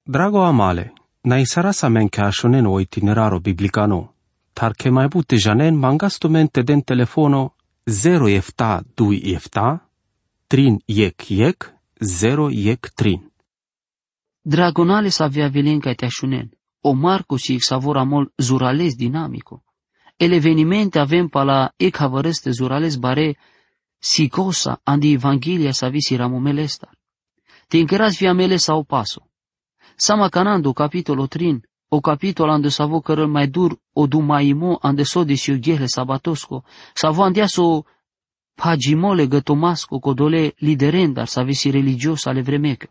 Drago amale, na isara sa men che ashonen o itineraro biblicano, tar che mai bute janen mangasto mente den telefono 0 efta 2 efta, trin yek, 0 yek trin. Dragonale sa avea velenca te ashunen, o Marco si xavoramol zurales dinamico. El evenimente avem pala havărăste zurales bare si cosa andi Evanghelia sa visi ramomelestar. Te încărați via mele sau paso. Sama canando capitolo 3, o capitolo ande savo cărăl mai dur o du maimo ande sodis iughehle sabatosco, savo andeaso pagimole gătomasco codole liderendar sa visi religios ale vremecă.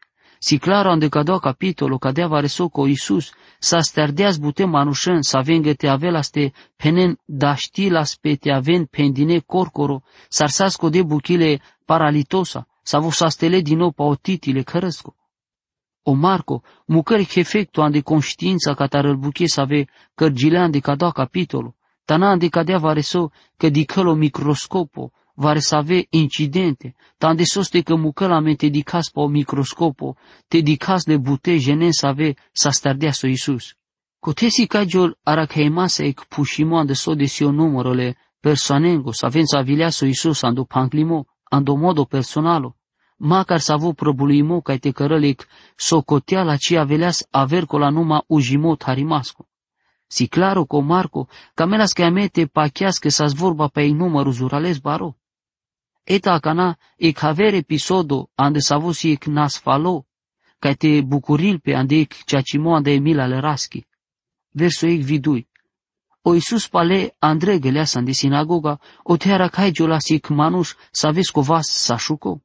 Si claro ande cadea capitolo cadea varesoco Iisus sa sterdeas bute manușen sa vengă te avelaste penen daștilas pe te aven pendine corcoro sarsasco de buchile paralitosa sa vo sastele din nou paotitile cărăsco. O Marco, mucări efectu ande conștiința ca tarăl buche să ave cărgile ande cadea capitolo, tana ande cadea vareso că dicălo microscopo vare să ave incidente, tande soste că mucălame te dicas pa o microscopo, te dicas de bute jenen să ave sa stardeaso Iisus. Cotesi cagiol aracaimase ec pușimo ande sodesio numărole persoanengo, să avem să avileaso Iisus ando panclimo, ando modo personalo, macar să avu probuluimo ca te cărălec socotea la ci aveleas averco la numa ujimo tarimasco. Si claro co Marco, camelas que amete pacheas que sas vorba pe ei numărul zurales baro. Eta acana ec haver episodo ande savusi ec nasfalo, ca te bucuril pe ande ec ceacimo ande emil ale raschi. Verso ec vidui. O Iisus pale andre geleas ande sinagoga, o te aracai jolas ec manus sa vescovas sa șuco.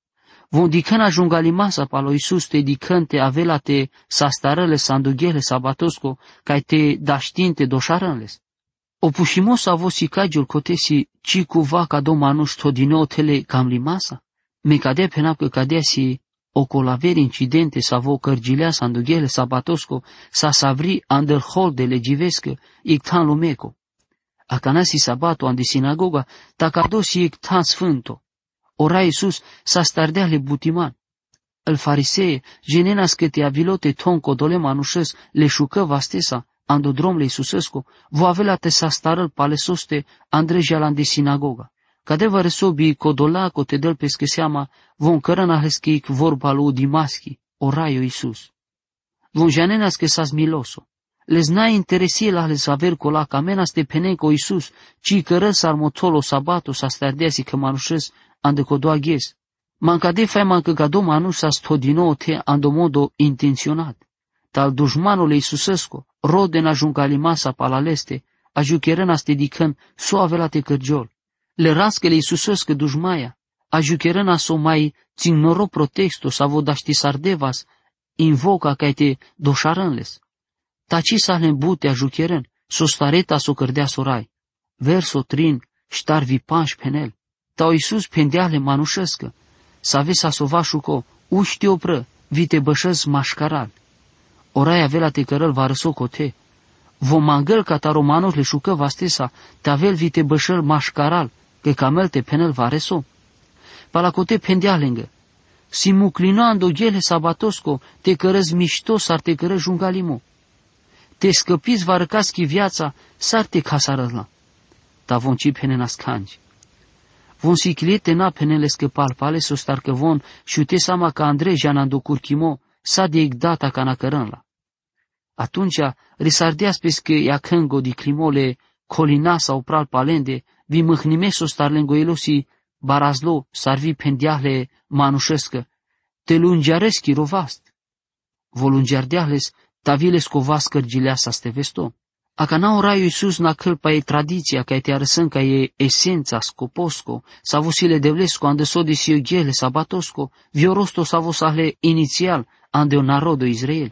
Von dicân ajungalimasa palo Iisus te dicân te avelate sa starăle sa andughele sabatosco, ca te daștinte doșarănles. O pușimos avosi cagiul cotesi ci cuva ca do manus todineo tele cam limasa, me cadea penap că cadea si o colaveri incidente sa vo cărgilea sa andughele sabatosco, sa savri andel hol de legivescă, ictan lumeco. Acanasi sabato ande sinagoga, tacadosi ictan sfânto. Ora Iisus sa stardeale butiman. El farisee, genenas că te avilote tonco dole manușes le șucă vastesa, ando dromle Iisusesco, vo avela te sa starăl palesoste andrejea la de sinagoga. Cadeva resobi codolaco te del pesche seama, von cărăna heschic vorba lu dimaschi, oraio Iisus. Von janenas că sas miloso. Les n-ai interesie la les aver cola camenas te peneco Iisus, ci cără sarmotolo sabato sa stardeasi că manușes ande codo aghes. Mancade fai mancă cado manus sa stodino te ando modo intenționat. Tal dușmanul Iisusesco, roden ajungalimasa palaleste, ajucherăn aste dicân so avela te cărgiol. Le rascele Iisusescă dușmaia, ajucherăn aso mai țignoro protexto sa vodaști sardevas, invoca ca te doșarânles. Taci sa le bute ajucherăn, so stareta so cărdea sorai. Verso trin, ștarvi panș penel. Tau Iisus pendeale manușescă, să ave sa sovașuco, uști opră, vite bășăz mașcaral. Orai avela te cărăl va răsocote. Vo mangăl ca ta romanos le șucă vastesa, te avel vite bășăl mașcaral, că camel te penel va reso. Palacote pendealengă. Si muclinando ghele sabatosco, te cărăz miștos ar te cără jungalimo. Te scăpiți va răcaschi viața, s-ar te casarăla. Ta vonci penenas cangi. Von siclete na penele scăpal pale sostar că von șute sama ca Andrei janando curchimo sa de igdata ca na cărânla. Atunci risardeas pescă ia cângo di crimole colina sau pral palende vi mâhnime sostar lengo elosi barazlo sarvi pendiahle manușescă te lungiareschi rovast. Volungiardeales taviles covas cărgileasa ste vesto. Acana oraiu Iisus na călpa e tradiția ca te arăsân ca e esența scoposco, sa vosile devlesco ande sodis iughele sabatosco, viorosto sa vosale inițial ande o narodo Israel.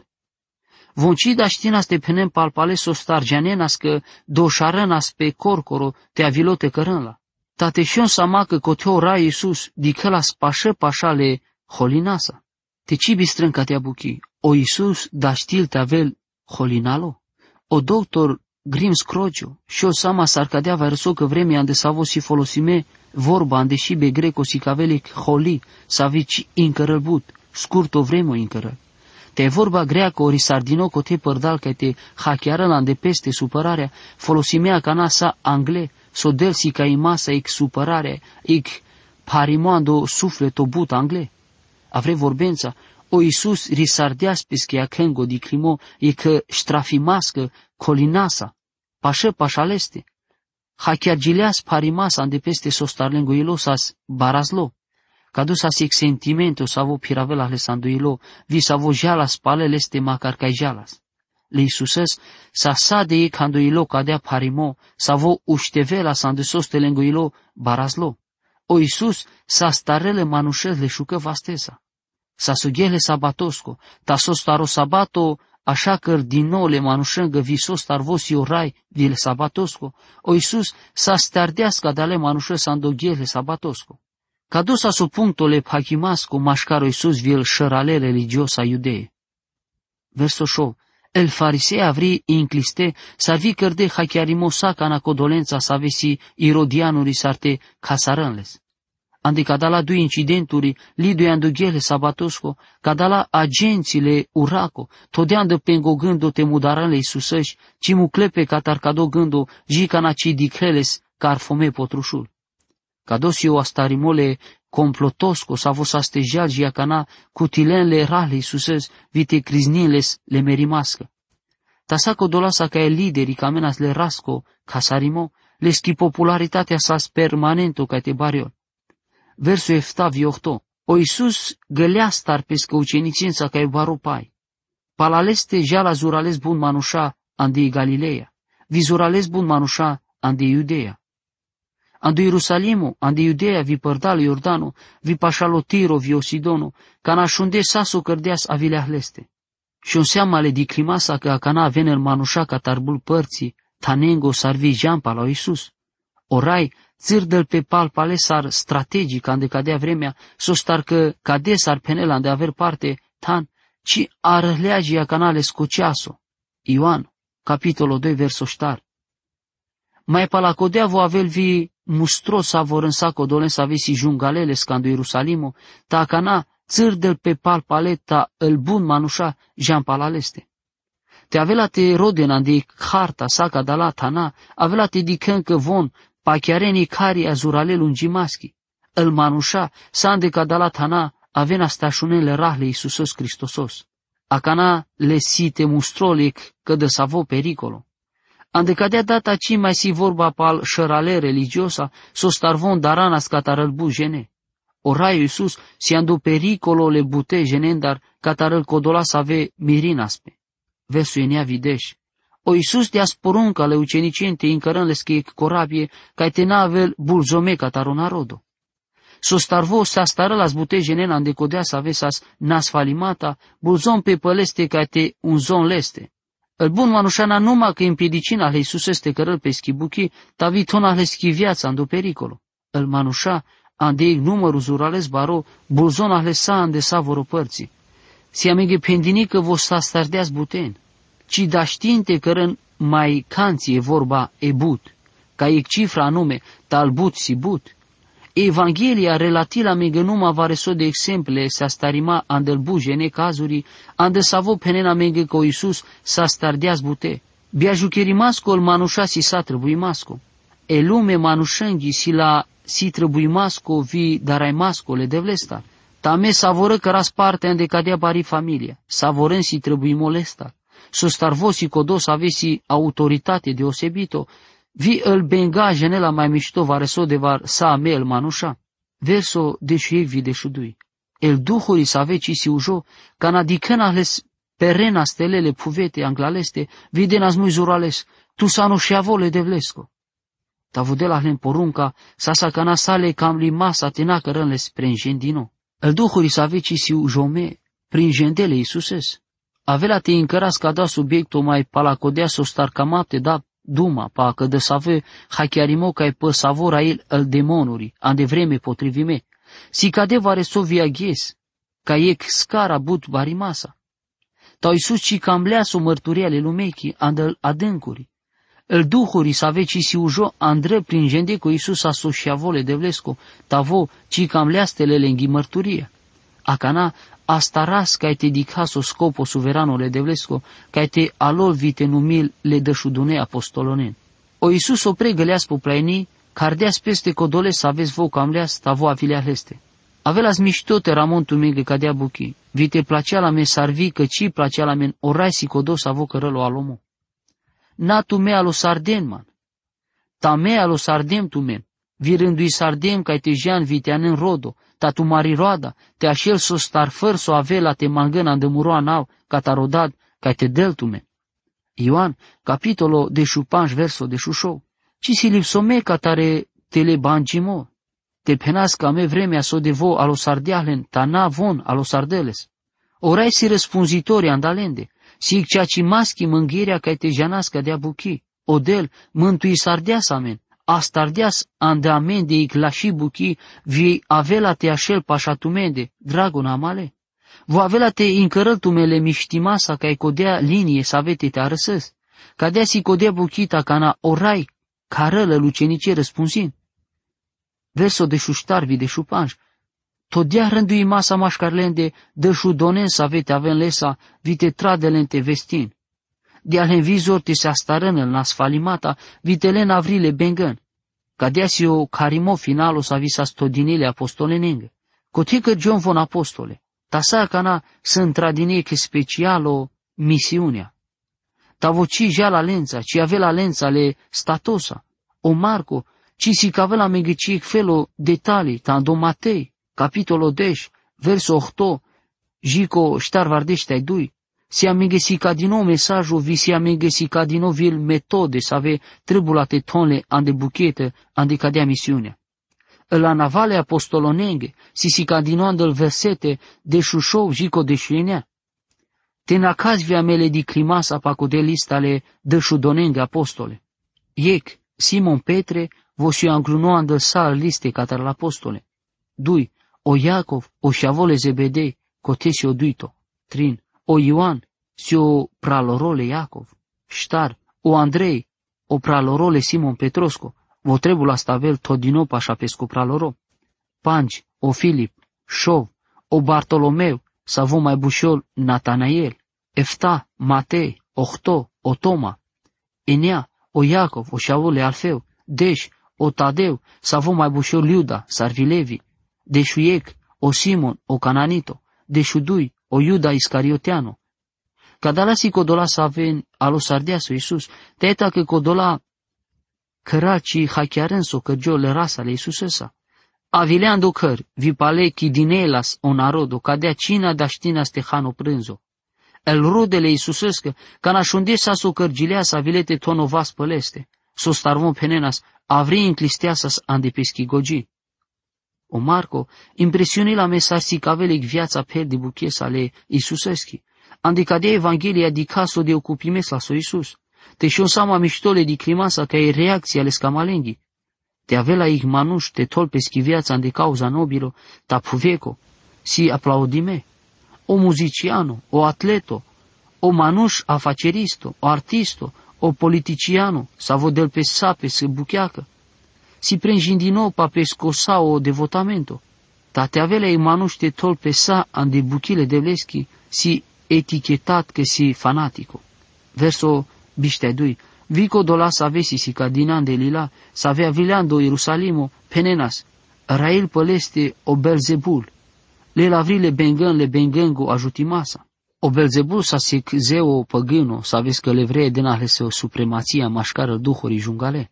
Voncida știnas te penem palpaleso stargianenas că doșarănas pe corcoro te avilote cărânla. Tateșion sama că cote oraiu Iisus dicălas pașă pașale holinasa. Te cibi strânca te abuchi, o Iisus da știl te avel holinalo? O doctor Grim Scrocio, și o sama sarcadea verso că vremea ande savo si folosime vorba ande și be greco si cavelic holi, savici incărălbut, scurt o vremo incărăl. Te vorba greacă ori sardino co te părdal că te hackeară la îndepeste supărarea, folosimea cana sa angle, so delsi ca imasa ic supărare, ic parimoando sufleto but angle. Avre vorbența, o Iisus risardeas pesche akengo di crimo, e că ștrafimască colinasa, pașă pașaleste. Hackeargileas parimasa îndepeste sostarlengo ilosas barazlo. Cadusas ex sentimento savo piravela Alessandro vi savo jalas palele este macar ca jalas. Le Iisusas sa sade e cando ilo cadea parimo, savo uștevela sande sostelengo ilo barazlo. O Iisus sa starele manușez le șucă vastesa. Sa sughele sabatosco, ta sostaro sabato, așa că din nou le manușengă vi sostarvos iorai vi le sabatosco. O Iisus sa stardească dale manușă sandoghele sabatosco. Cadusa su punctul le pachimasco mașcaro Iisus vi el șărale religiosa iudee. Verso 8. El farisee avri incliste sa vi cărde hachiarimosa cana codolența sa vesi irodianuri sarte casarânles. Andi cadala dui incidenturi, lidui andughele sabatosco, cadala agențiile uraco, todeandă pengo gândo te mudaranle Iisusăși, ci muclepe catar cado gândo, jicana ci dicreles car fome potrușul. Cadosio astarimole complotosco sa vos astejal jiacana cutilenle rale Iisusăs, vite crizniles le merimască. Tasaco dolasa ca e lideri camenas le rasco, casarimo, le schi popularitatea sa permanento ca te bariol. Versul Eftavi 8. O Iisus gălea star pescă ucenicința ca e baropai. Palaleste jala zurales bun manușa andi Galileea. Vi zurales bun manușa andi Iudeea. Andi Ierusalimu, andi Iudeea vi părdal Iordanu, vi pașalotiro vi Osidonu, cana șunde saso cărdeas avileahleste. Și un seama le dicrimasa că acana avener manușa ca tarbul părții, tanengo sarvi jampa la Iisus. Orai, țârdăl pe palpale sar strategic ande cadea vremea, sostar că cade sar penela de aver parte, tan, ci arăleagia canale scoceaso. Ioan, capitolul 2, verso ștar. Mai palacodea vo avel vi mustros savor în saco dolen să avesi jungalele scando Ierusalimo, ta cana țârdăl pe palpale ta îl bun manușa jean palaleste. Te avela te roden de harta saca dala tana, avela te dicân că von pachiarenii cari azurale lungimaschi. El manușa sande cadala tana avena stașunele rahle Iisusos Cristosos. Acana le site mustrolic că de savo pericolo. Ande cadea data ci mai si vorba pal șărale religiosa, so starvon darana scatarăl bu jene. Oraiu Iisus si andu pericolo le bute jenendar catarăl codola să ave mirinaspe. Versul enea videș. O Iisus te-a sporunca le ucenicente încărân le scheic corabie, ca te n-avel bulzome cataronarodo. So starvo sa stară las bute jenena ande codea să avesas nasfalimata, bulzom pe păleste ca te unzon leste. El bun manușana numai că împiedicina le Iisus este cărăl pe schibuchi, ta vitona le schi viața ando pericolo. El manușa ande numărul zurales baro, bulzona le sa ande savoro părții. Si amege pendinică vos sa stardeas buten. Ci da știinte cărân mai canții e vorba e but, ca e cifra anume, tal but si but. Evanghelia relatila megănuma vareso de exemple sa starima andel bujene cazuri, ande savo penena mege co Iisus sa stardeas bute. Biajucherimasco el manușa si sa trebuimasco. E lume manușenghi si la si trebuimasco vi daraimasco le devlesta. Tame savoră că ras parte ande cadea pari familia, savorân si trebuie molesta. So starvosi codos avesi autoritate deosebito, vi îl benga jenela mai mișto vareso de var sa mel manușa. Verso deșuiec vi deșudui. El duhuri să aveci si ujo, cana dicânales perena stelele puvete anglaleste, videnas mui zurales, tu sanu șeavole devlesco. Tavudela hlen porunca, sa cana sale cam limasa tena cărânles prenjendino. El duhuri să aveci si ujome, prin jendele Iisuses. Avela te încăras ca da subiectul mai palacodea so starcamate da duma, pa că de save hachiarimo ca e pă savora el demonuri, ande vreme potrivime. Si cade vare so viaghes, ca e scara but barimasa. Tau Iisus ci camblea so mărturiale lumechi, ande adâncuri. El duhuri să aveci si ujo andre prin jende cu Iisus a so șeavole de vlesco, tavo ci camblea stelele înghi mărturia. Acana astaras kaj te dikhaso skopo suverano le devlesko, kaj te alol vite numil le dășudune apostolonen. O Iisus o pregăleas poplaini, cardeas peste codole să aveți vo camleas, tavo avilea leste. Avelas miștote ramontu mege cadea buchi, vite placea la men sarvi, căci placea la men orai si codos avo cărălo alomo. Natu mea lo sarden, man. Ta mea lo sardem tu men, virândui sardem ca te jean viteanen rodo, ta tu mari roada, te așel so starfăr so avela te mangâna îndămuroa nau, ca ta rodad, ca te del tu men. Ioan, capitolo de șupanș verso de șușou, ci si lipsome ca tare te le bangimo, te penas ca me vremea so de vo alo sardeahlen, ta na von alo sardeles. Orai si răspunzitori andalende, si ceea ci maschi mânghirea ca te janasca de buchi, odel mântui sardeas amen, astardeas ande amen de iclași buchi, vi avela te așel pașatumende, dragona amale. Vo avela te încărăl tumele miștimasa ca codea linie să avete te arăsăs, ca dea si codea buchita ca na orai, carălă lucenicie răspunzin. Verso de șuștarvi de șupanș, todea rândui masa mașcarlende, dă șudonen să avete aven lesa, vite tradelente vestin. De alen vizor te se astarănă în asfalimata, vitelen avrile bengăn, ca dea si o carimo finalo să avisa stodinile apostolenengă, cotică John von apostole, ta sa cana să întradine che specialo misiunea. Ta voci ja la lența, ci ave la lența le statosa, o Marco, ci si că avea la megăciec felo detalii, ta do Matei, capitolo 10, verso 8, jico ștar vardești dui, si amegesica din nou mesajul, vi si amegesica din nou vil metode să ave tribulate tonle ande buchete, ande cadea misiunea. La navale apostolonenghe, si continuando il versete de șușou jico de șuinea. Te nacaz via mele di climasa paco de listale de șudonenghe apostole. Iec, Simon Petre, vosiu anglunoandă sal liste catar l'apostole. Dui, o Iacov, o șavole Zebedei, cotesi o duito. Trin, o Ioan, si o pralorole Iacov. Ștar, o Andrei, o pralorole Simon Petrosco. Vo trebula stavel todino pașa pescu praloro. Pangi, o Filip, Șov, o Bartolomeu, să vo mai bușol Natanael, Efta, Matei, Ohto, o Toma, Enea, o Iacov, o șavole Alfeu, Deș, o Tadeu, să vo mai bușol Iuda, Sarvilevi, Deșuiec, o Simon, o Cananito, Deșudui, o Iuda Iscarioteano. Cadala si codola să aven alo sardeaso Iisus, teeta că codola căraci hachiarenso cărgio le rasa le Iisusesa. Avileando căr, vipale chidinelas o narodo, cadea cina da știna stehano prânzo. El rudele Iisusescă, ca nașundesa so cărgileasa avilete tonovas păleste, so starvom penenas, avri inclisteasas ande peschigogi. O Marco, impresiunii la mesar si cavelec viața per de buchesa le Iisuseschi, ande cadea Evanghelia di caso de ocupimes la so Iisus. Te și-o sama miștole di climasa ca e reacția ale scamalenghi. Te avea la igmanuș, te tol peschi viața de cauza nobilo, ta puveco, si aplaudime, o muziciano, o atleto, o manuș afaceristo, o artisto, o politiciano, sa vodel pe sape să bucheacă, si prenjin din nou pa pescosa o devotamento, ta te avea la igmanuș te tol pe sa ande buchile de vleschi, si etichetat că si fanatico. Verso biște dui, vico dolas avesi si ca dinan de lila, să avea vileando Ierusalimo, penenas, rail păleste o Belzebul, le lavrile bengăn le bengengo ajutimasa. O Belzebul sa sec zeo păgâno, să aveți că levree denale se o supremația mașcară duhurii jungale.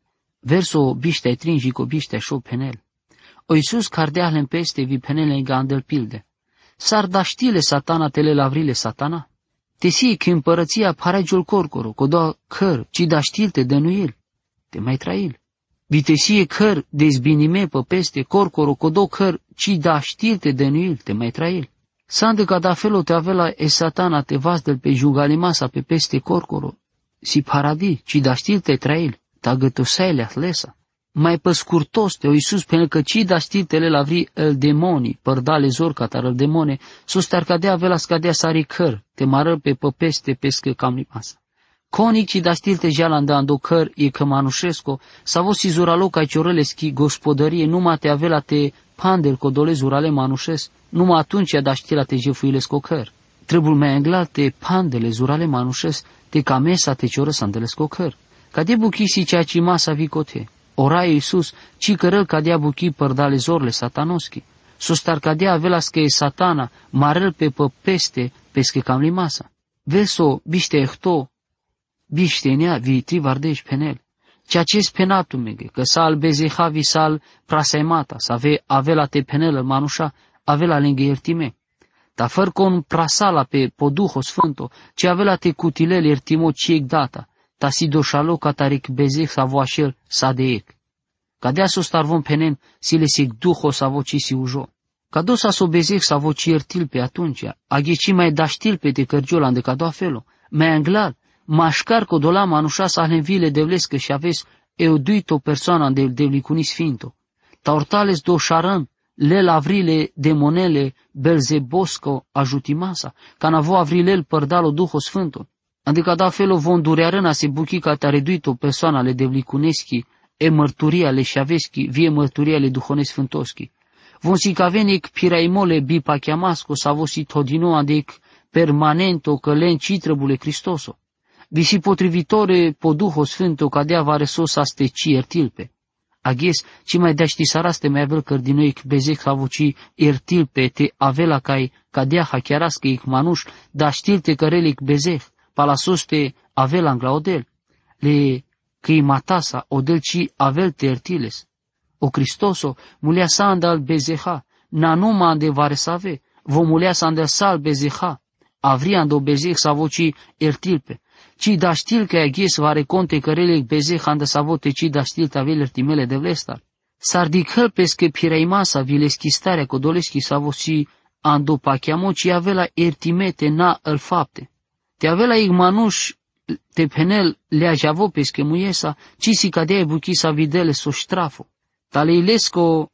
Verso biște tringi co biște șo penel. O Iisus cardeahlen peste vi penele gandel pilde. S-ar da știle satana tele lavrile satana. Te si că împărăția paregiul corcoro, codo căr, ci da știlte dănuil, te mai trail. Vi te sie căr dezbinime pe peste corcoro, codo căr, ci da știlte dănuil, te mai trail. Sandă ca da felo te avela e satana te vasdel pe jugalimasa pe peste corcoro, si paradi, ci da știlte trail, ta gătosaile atlesa. Mai pe scurtoste, o Iisus pentru că ci da știltele la vri el demoni, părdale zor catar el demone, sus te arcadea avea scadea sari căr, te mară pe păpeste pescă cam lipasa. Conic ci da știlte jalanda ando căr e că manușesco, s-a vos izuralo ca ciorăleschi gospodărie, numai te avea te pandel codolez urale manușes, numai atunci da știra te jefuiles cocăr. Trebuie mai englat te pandele zurale manușes, te camesa te cioră sandeles cocăr. Cadea buchisi ceea ce masa vicote. Ora Iisus, ci cărăl cadea buchi părdale zorle satanoschi. Sostar cadea avelas că e satana, marel pe peste, pesche cam limasa. Veso, biște ehto, biște nea, viitri vardeș penel. Ceea ce spenatul mege, că sal bezehavi sal prasaimata, să avea te penelă manușa, avea lângă iertime. Ta făr con prasala pe poduho sfânto, ce avea te cutilel iertimo ciec data, ta si doșalo cataric bezeh savo așel sa de ec. Cadea so starvon penen, si le sig duho savo ci si ujo. Cado sa so bezeh savo ci iertil pe atunci, agheci mai daștil pe te cărgiola de cado afelo, mai anglar, mașcar codola manușa sa vile devlescă și aveți euduito persoana de devlicuni sfinto. Ta ortales do șarăn, le lavrile demonele belzebosco ajutimasa, ca navo avrilel părdalo duho sfânto. Adică da felo von durearâna se buchi ca ta reduito persoana le devlicuneschi, e mărturia le șaveschi, vie mărturia le duhones sfântoschi. Von si cavenic piraimole bipa chiamasco sa vosi todino adec permanento că len citrăbule Cristoso. Visi potrivitore poduho sfânto cadea varesos aste ci ertilpe. Aghes, ci mai dea ști saraste mai avel cărdinoic bezec havuci ertilpe te avela cai cadea hachiarască ic manuș, da știlte cărelic bezec, palasoste avela anglaodel. Le căi matasa odel ci avel te ertiles. O Cristoso, mulea sa andal bezeha, na numa ande varesave, vo mulea sa andal sal bezeha, avriando bezec savoci ertilpe. Ci da știl că aghes vare conte cărelec bezeh anda savote ci da știl tavel ertimele de vlestar. S-ar dicăl pesche pireimasa vileschistarea codoleschi savoci ando pachiamo ci avela ertimete na îl fapte. Te avela igmanuș te penel le ajavo pesche muiesa, ci si cadea buchi sa videle so strafo. Taleilesco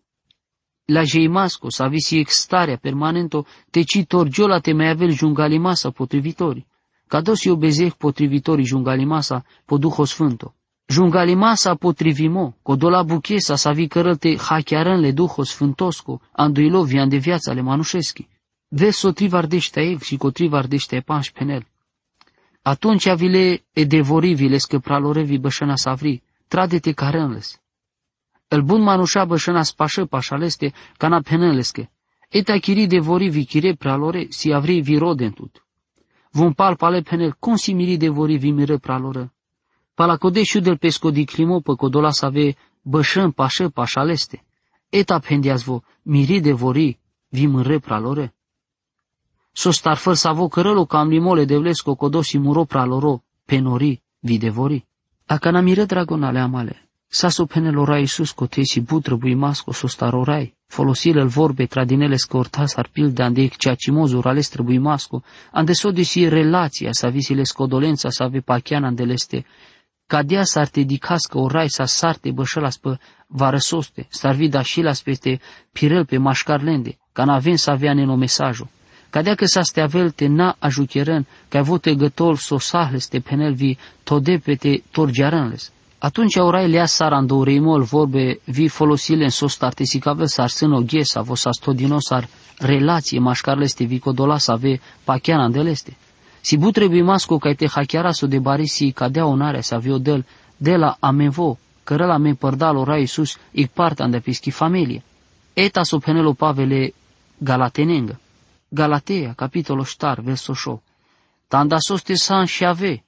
la jeimasco sa visi extarea permanento te ci torgiola te mai avel jungalimasa potrivitori. Cados eu bezeh potrivitorii jungalimasa po Duho Sfânto. Jungalimasa potrivimo, codola buchesa sa vi cărălte hachiarânle Duho Sfântosco, anduilo vian de viața le manușeschi. Vezi o trivardește ec și co trivardește panș penel. Atunci avile e devori vile scăpralore vi bășăna savri, trade-te carânles. El bun manușa bășăna spașă pașaleste cana penelesche. Eta chiri devori vi chire pralore si avri vi rodentut. Vom pal pale penel consimiri de vori vimiră praloră. Palacodeșiu del pesco di climo pe codola să ave bășăn pașă pașaleste. Eta pendiaz vo miri de vori vimiră praloră. So starfăr să avo cărălo cam limole de vlesco codosi muro praloro penori vi de vori. Acana miră dragonale amale. Saso penelorai Iisus cotesi butrăbui masco so starorai. Folosile vorbe tradinele scortas ar pilde ande ceea ce mozur ales trebuie masco, ande sodisi relația sa visile scodolența sa ave pachiana andeleste, cadea s-ar te dicască orai sa sarte bășălas pe varăsoste, s-ar vida și las peste pirel pe mașcarlende, ca n-avem să avea neno mesajul. Cadea că sa ste avelte na ajucherăn, ca vote gătol sosahles te penelvi tode pe te torgearânles. Atunci orai lea sar andoureimol vorbe vi folosile în sos tartesicavel sar sân ghesa vo sa stodinos ar relație mașcarleste vi codola să ave pachiana andeleste. Si bu trebuie masco ca te hachiaraso de barisi cadea onarea să avea del de la amenvo, cărăla me părdal orai Iisus ic partea de pischi familie. Eta so penelo Pavele Galatenengă. Galatea, capitolul ștar, verso șo. Tandasos te san și ave.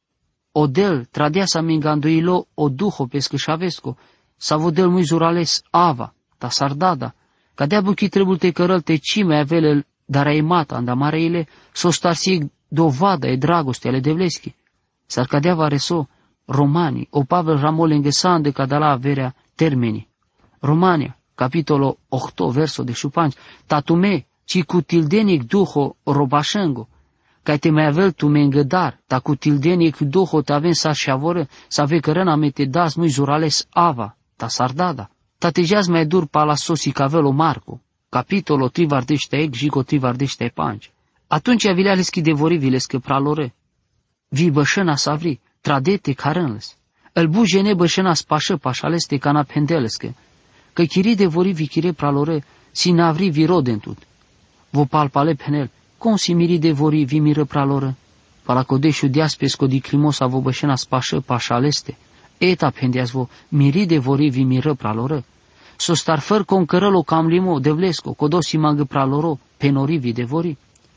Odel, tradea sa minganduilo o duho pescășavesco, sa vodel mui zurales ava, ta sardada, cadea buchi trebul te cărăl te cime avele dar ai mata andamareile, so starsi dovada e dragoste ale devleschi. S-ar cadea vareso Romani, o Pavel ramole înghesan de cadala averea termeni. Romania, capitolo 8, verso de șupanci, tatume, ci cu tildenic duho robașengo, ca te mai avel tu me îngădar, ta cu tildenic duho te avem sa șavoră, să ave cărăna me te das mui zurales ava, ta sardada. Ta te jaz mai dur pala sosi cavelo Marco, capitolo trivardește ec, jico trivardește panci. Atunci avilea leschi de vori vilescă pralore. Vi bășăna savri, tradete carânles. El bu jene bășăna spașă pașaleste cana pendelescă. că chiri de vori vi chire pralore, si navri vi rodentut. Vo palpale penel, con si miri de vori vi miră pralore. Pala codeșu diaspesco di crimosa vo bășena spașă pașaleste. Eta pendeas vo miri de vori vi miră pralore. So star făr con cărălo cam limo devlesco, codosi mangă praloro, penori vi de vori.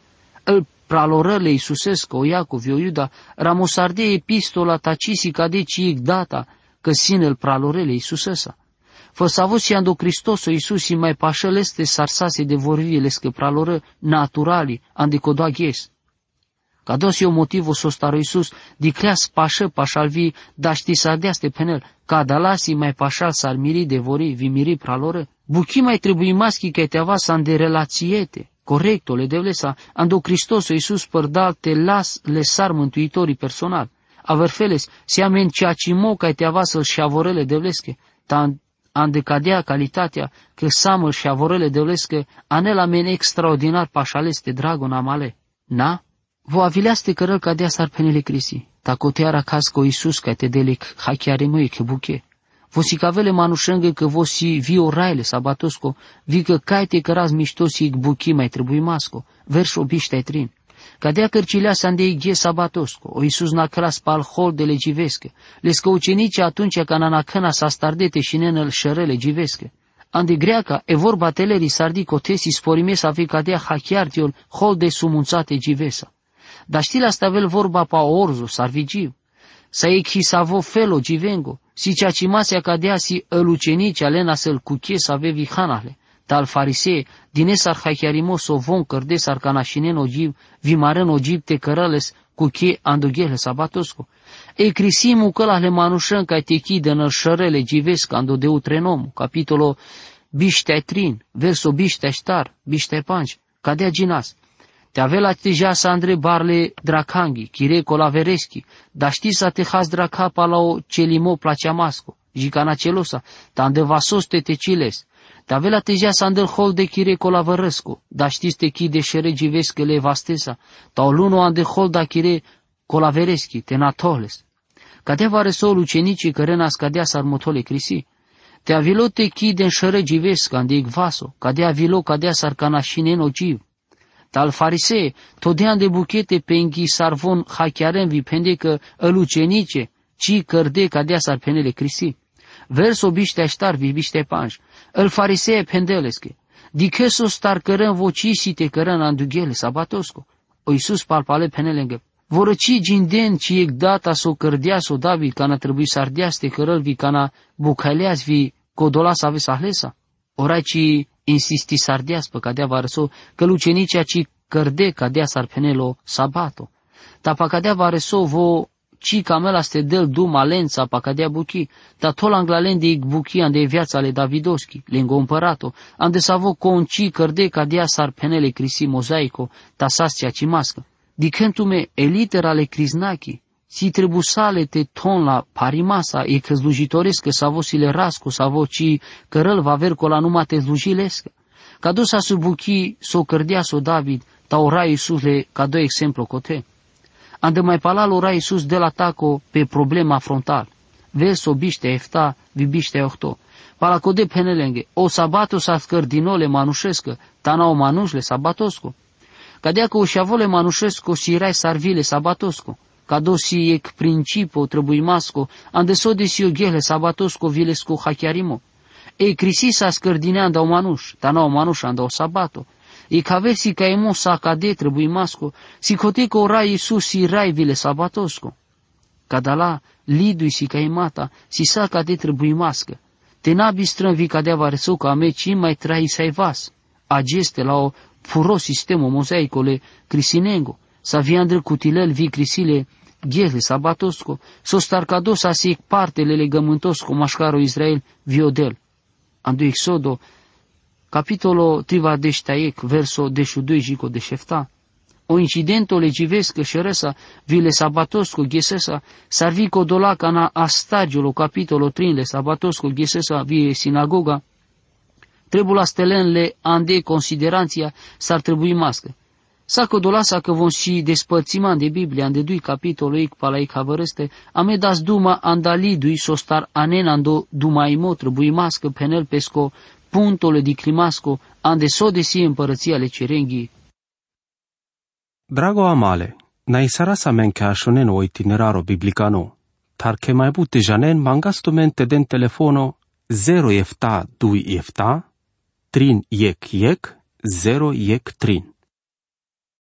El pralorăle Iisusesco, o Iacov, o Iuda, ramosarde epistola tacisi cadeci ic data, că sinel pralorele Iisusesa. Făsavos iando Cristoso Iisus i mai pașăleste sarsase de vorvilescă praloră naturali, andicodoa ghes. Cados eu motivo sostaro Iisus, dicleas pașă pașalvi, daști sardeaste penel, cadalasi mai pașal s-ar miri de vori, vi miri praloră. Buchi mai trebuie maschi că te avas ande relațiete. Corecto, le devlesa, ando Cristoso Iisus părdal te las lesar mântuitorii personal. Averfeles, si amen ceacimo ca te avasă șavorele devlesche, ta ande cadea calitatea, că samăl șavorele devlesche, anel amen extraordinar pașaleste dragon amale. Na? Vo avileaste cărăl cadea sar penele crisi, ta coteara casco Iisus ca te delic hachiare măi că buche. Vosi cavele manușângă că vosi vi oraile sabatosco, vi că caite căraz miștosi ic buchi mai trebuie masco, verso biște trin. Cadea cărcilea să andei ghie sabatosco, o Iisus n-a călas pal hol de legivescă, lescă ucenici atunci ca nanacăna sa stardete și nenăl șărele givescă. Ande greaca, e vorba telerii sardi cotesi sporime să avi cadea hachiartiol hol de sumunțate givesa. Dar știi la stavel vorba pa orzo, sarvigiu. Să e chisavo felo givengo, si ceacimasea cadea si elucenici alena să-l cuchie să ave vihanale, tal farisee, dinesar hachiarimos o von cărdesar canașinen ogiv, vimaren ogiv te cărăles cuchie andoghele sabatosco. E crisimu călale manușăn ca te chidă în șărele givesc ando de utrenomu, capitolo biștea trin, verso biștea ștar, biștea panci, cadea ginas. Te avea teja să andre barle dracanghi, chire colavereschi, dar știi să te has dracapa la o celimo placeamasco, jicana celosa, ta vasos te ciles. Te avea teja să andel hol de chire colavărăsco, dar știi te chide șere givescele vastesa, ta o luno ande hol da chire colavereschi, te natoles. Cadea va resol ucenicii cărena scadea s-ar motole crisi. Te avilo te chide în șere givesca, ande vaso, cadea avilo cadea s-ar canașinen ogiv. Tal farisee, todean de buchete pe înghi sarvon hachiaren vi pende că îl ucenice, ci cărde cadea sar penele crisi. Verso biște ștar vi biște panj. Îl farisee pendelesche. Dicheso star cărân vocisi te cărân andughele sabatosco. O Iisus palpale penelengă. Vorăci ginden ci ec data s-o cărdeas o David cana trebuie sardeas te cărăl vi cana bucaleas vi codolas ave sahlesa. Orai ci insisti sardeas pe cadea varăso, că lucenicea ci cărde cadea sarpenelo sabato. Ta pa cadea varăso vo ci camela ste del duma lența pa cadea buchi, ta tol anglalen de buchi ande viața ale Davidoschi, lengo împărato, ande savo conci cărde cadea sarpenele crisi mozaico, ta sastia cimască. Dicentume eliterale criznachi, si trebusale te ton la parimasa e că slujitoresc savo sile rasco savo ci cărăl va ver cola numai te slujilescă. Ca dosa subuchi s-o cărdea s-o David, ta ora Iisus le ca doi exemplu cote. Ande mai palal ora Iisus de la taco pe problema frontal. Verso biște efta, vi biște ohto. Pala code penelenghe, o sabato sa scărdinole manușescă, ta na o manușle sabatosco. Cadea că o șavole manușesco si rai sarvile sabatosco. Ca dosi ec principio trebuimasco, ande sodesi o ghele sabatosco vilesco hachiarimo. E crisi sa scărdinea anda o manuș, ta na o manuș anda o sabato. E ca versi ca emo sa cade trebuimasco, si coteco o rai Iisus si rai vile sabatosco. Cadala lidui si ca imata, si sa cade trebuimască. Te nabi strânvi cadea vareso ca ame ci mai trai sai vas. Ageste la o puro sistemo mozaicole crisinengo. Sa viandre cutilel vi crisile ghele sabatosco, so starcados asic partele legământosco mașcaro Israel viodel. Andu Exodo, capitolo triva deștaec, verso deșudui jico de șefta. O incidento legivescă șeresa vile sabatosco ghesesa, sarvi codolaca na astagiolo capitolo trinle sabatosco ghesesa vie sinagoga, trebula stelenle ande consideranția s-ar trebui mască. Sako dolasa că von si despărțiman de Biblia, ande dui capitolo ik pala ik havărăste, ame das duma andalidui sostar anenando duma imotră buimască penel pesco puntole di climasco ande so de si împărăția le cerenghi. Drago amale, nai sarasa men că așonen o itineraro biblicano, tar che mai bute janen mangastomente den telefono 0 efta 2 efta, trin yek 0 yek trin.